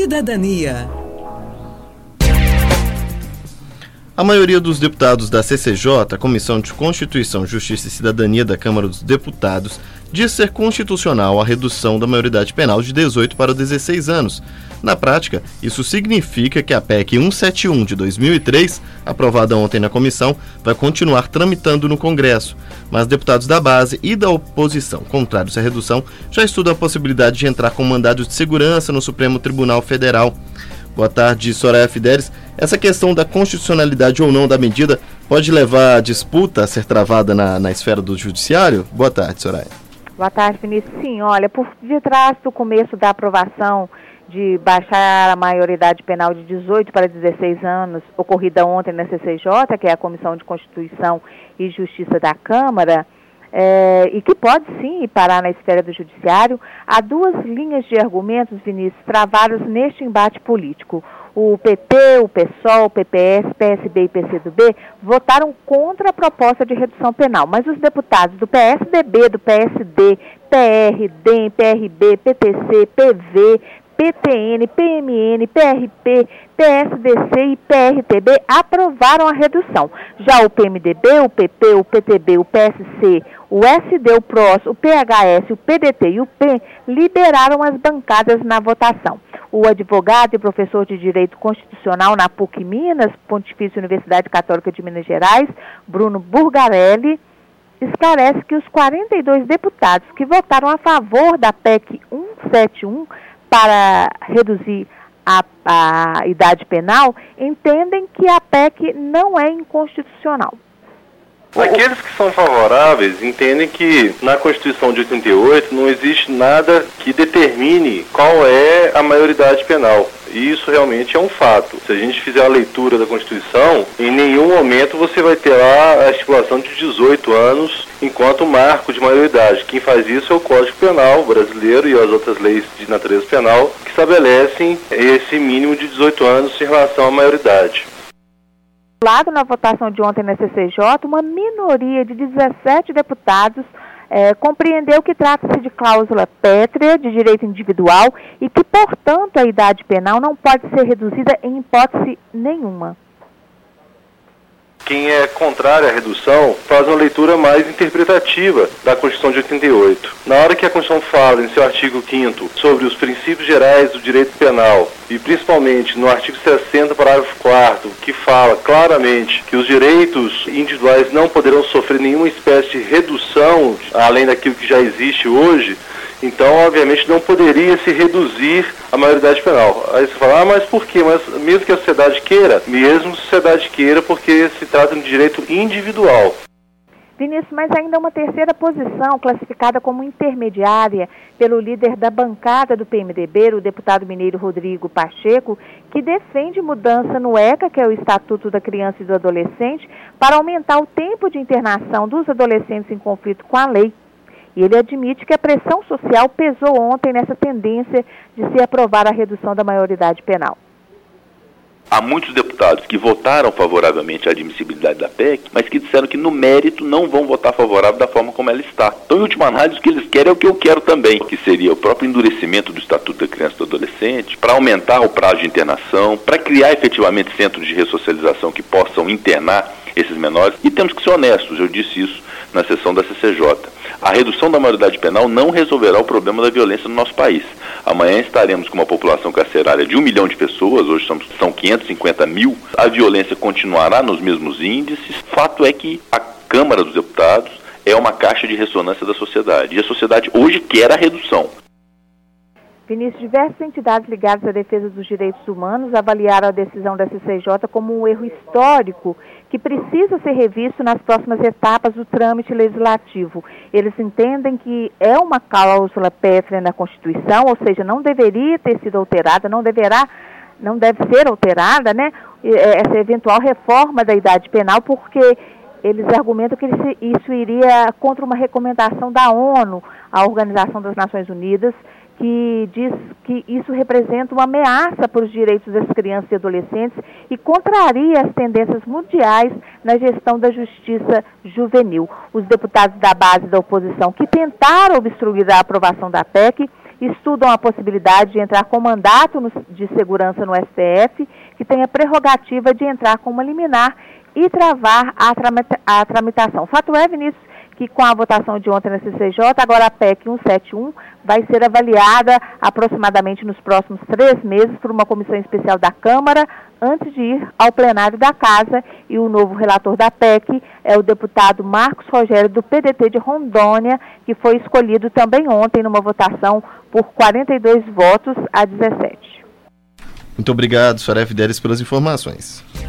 Cidadania. A maioria dos deputados da CCJ, a Comissão de Constituição, Justiça e Cidadania da Câmara dos Deputados, diz ser constitucional a redução da maioridade penal de 18 para 16 anos. Na prática, isso significa que a PEC 171 de 2003, aprovada ontem na comissão, vai continuar tramitando no Congresso. Mas deputados da base e da oposição, contrários à redução, já estudam a possibilidade de entrar com mandados de segurança no Supremo Tribunal Federal. Boa tarde, Soraya Fidelis. Essa questão da constitucionalidade ou não da medida pode levar a disputa a ser travada na esfera do judiciário? Boa tarde, Soraya. Boa tarde, Vinícius. Sim, olha, por detrás do começo da aprovação de baixar a maioridade penal de 18 para 16 anos, ocorrida ontem na CCJ, que é a Comissão de Constituição e Justiça da Câmara, e que pode sim parar na esfera do judiciário, há duas linhas de argumentos, Vinícius, travadas neste embate político. O PT, o PSOL, o PPS, PSB e PCdoB votaram contra a proposta de redução penal, mas os deputados do PSDB, do PSD, PR, DEM, PRB, PTC, PV, PTN, PMN, PRP, PSDC e PRTB aprovaram a redução. Já o PMDB, o PP, o PTB, o PSC, o SD, o PROS, o PHS, o PDT e o PEN liberaram as bancadas na votação. O advogado e professor de Direito Constitucional na PUC Minas, Pontifícia Universidade Católica de Minas Gerais, Bruno Burgarelli, esclarece que os 42 deputados que votaram a favor da PEC 171 para reduzir a idade penal entendem que a PEC não é inconstitucional. Aqueles que são favoráveis entendem que na Constituição de 88 não existe nada que determine qual é a maioridade penal. E isso realmente é um fato. Se a gente fizer a leitura da Constituição, em nenhum momento você vai ter lá a estipulação de 18 anos enquanto marco de maioridade. Quem faz isso é o Código Penal brasileiro e as outras leis de natureza penal que estabelecem esse mínimo de 18 anos em relação à maioridade. Lado na votação de ontem na CCJ, uma minoria de 17 deputados compreendeu que trata-se de cláusula pétrea de direito individual e que, portanto, a idade penal não pode ser reduzida em hipótese nenhuma. Quem é contrário à redução faz uma leitura mais interpretativa da Constituição de 88. Na hora que a Constituição fala, em seu artigo 5º, sobre os princípios gerais do direito penal, e principalmente no artigo 60, parágrafo 4º, que fala claramente que os direitos individuais não poderão sofrer nenhuma espécie de redução, além daquilo que já existe hoje, então, obviamente, não poderia se reduzir a maioridade penal. Aí você fala, mas por quê? Mas mesmo que a sociedade queira? Mesmo que a sociedade queira, porque se trata de direito individual. Vinícius, mas ainda uma terceira posição, classificada como intermediária pelo líder da bancada do PMDB, o deputado mineiro Rodrigo Pacheco, que defende mudança no ECA, que é o Estatuto da Criança e do Adolescente, para aumentar o tempo de internação dos adolescentes em conflito com a lei. E ele admite que a pressão social pesou ontem nessa tendência de se aprovar a redução da maioridade penal. Há muitos deputados que votaram favoravelmente à admissibilidade da PEC, mas que disseram que no mérito não vão votar favorável da forma como ela está. Então, em última análise, o que eles querem é o que eu quero também, que seria o próprio endurecimento do Estatuto da Criança e do Adolescente, para aumentar o prazo de internação, para criar efetivamente centros de ressocialização que possam internar esses menores. E temos que ser honestos, eu disse isso na sessão da CCJ. A redução da maioridade penal não resolverá o problema da violência no nosso país. Amanhã estaremos com uma população carcerária de 1 milhão de pessoas, hoje são 550 mil. A violência continuará nos mesmos índices. Fato é que a Câmara dos Deputados é uma caixa de ressonância da sociedade. E a sociedade hoje quer a redução. Vinícius, diversas entidades ligadas à defesa dos direitos humanos avaliaram a decisão da CCJ como um erro histórico que precisa ser revisto nas próximas etapas do trâmite legislativo. Eles entendem que é uma cláusula pétrea na Constituição, ou seja, não deveria ter sido alterada, não deve ser alterada, né, essa eventual reforma da idade penal, porque eles argumentam que isso iria contra uma recomendação da ONU, a Organização das Nações Unidas, que diz que isso representa uma ameaça para os direitos das crianças e adolescentes e contraria as tendências mundiais na gestão da justiça juvenil. Os deputados da base da oposição que tentaram obstruir a aprovação da PEC estudam a possibilidade de entrar com mandato de segurança no STF, que tem a prerrogativa de entrar com uma liminar e travar a tramitação. Fato é, Vinícius, que com a votação de ontem na CCJ, agora a PEC 171 vai ser avaliada aproximadamente nos próximos 3 meses por uma comissão especial da Câmara, antes de ir ao plenário da Casa, e o novo relator da PEC é o deputado Marcos Rogério, do PDT de Rondônia, que foi escolhido também ontem numa votação por 42 votos a 17. Muito obrigado, Soraya Fidelis, pelas informações.